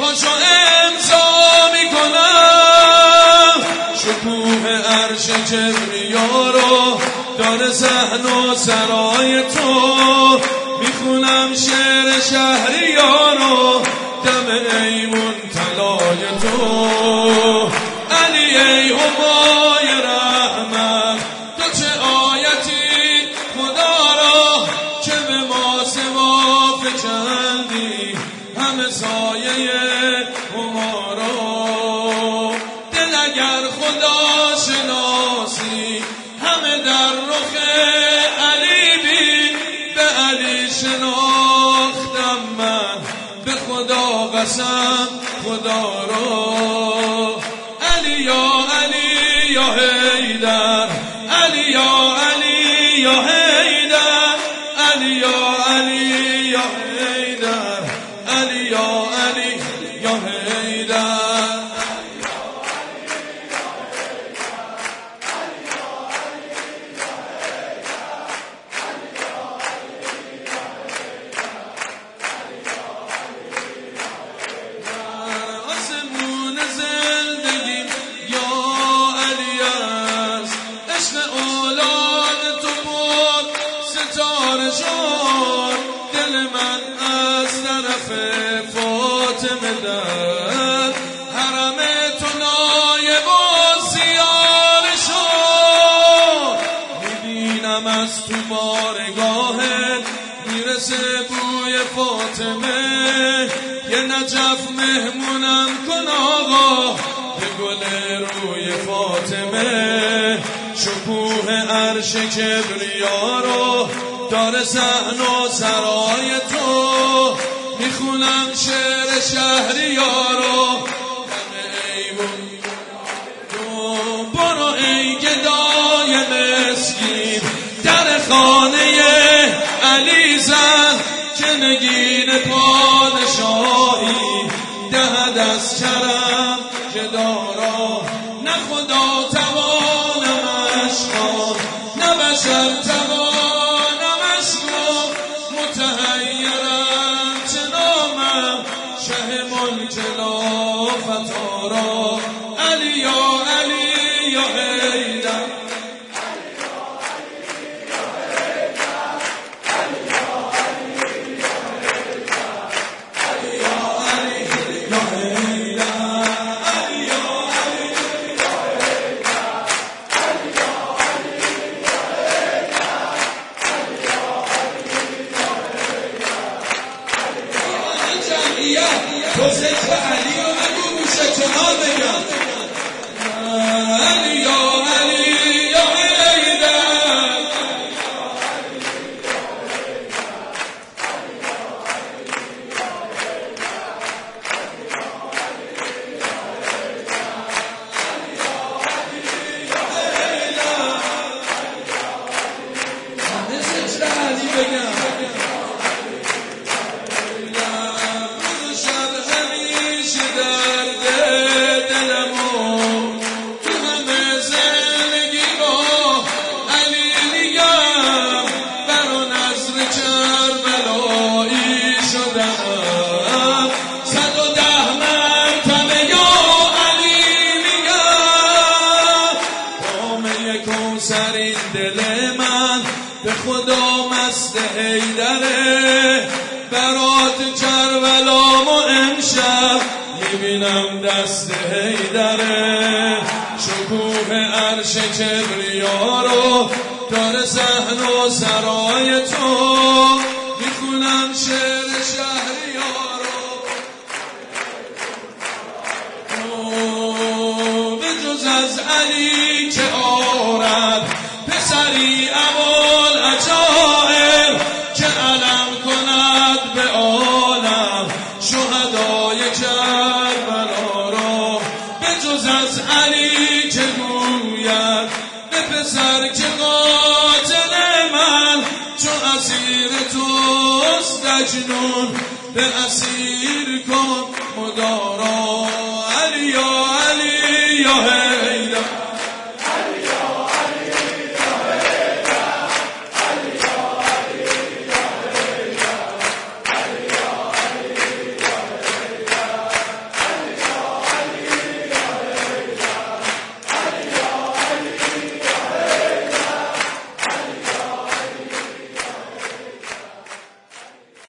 پاشو امضا میکنم شکوه عرش کبریا رو دار صحن و سرای تو میخونم شعر شهریار رو دم ایمون طلای تو علی ای همای رحمت تو چه آیتی خدا را که به ما سما فکندی همه سایه هما را دل اگر خدا شناسی همه در رخ علی بی به علی شناختم من به خدا قسم خدا را علی یا حیدر علی یا حیدر علی یا حیدر علی یا حیدر آسمون زندگی یا علی است عشق اولاد تو بود ستاره شد دل من از طرف فاطمه در حرم تو نایب و زیاره شد میبینم از تو بارگاهت میرسه بوی فاطمه یه نجف مهمونم کن آقا به گل روی فاطمه شکوه عرش کبریا رو دار صحن و سرای تو میخونم شعر شهریار رو برو ای گدای مسکین در خانه علی زن که نگین پادشاهی دهد از کرم که دارا نه خدا توانمش کن نه بشر توانمش کن متحیرم چه نامم شه ملک لافت آرا علی یا حیدر تو ذکر علی رو بگو گوشه چها بگم علی یا حیدر همه ذکر علی بگم سرین دل من به خدا مست حیدره برات کربلام و امشب میبینم دست حیدره شکوه عرش کبریا رو دار صحن و سرای تو میخونم شعر شهریار رو به جز از علی که آرد پسری اول عجائب که علم کند به عالم شهدای کربلا را به جز از علی که گوید به پسر که قاتل من چو اسیر توست اکنون به اسیر کن مدارا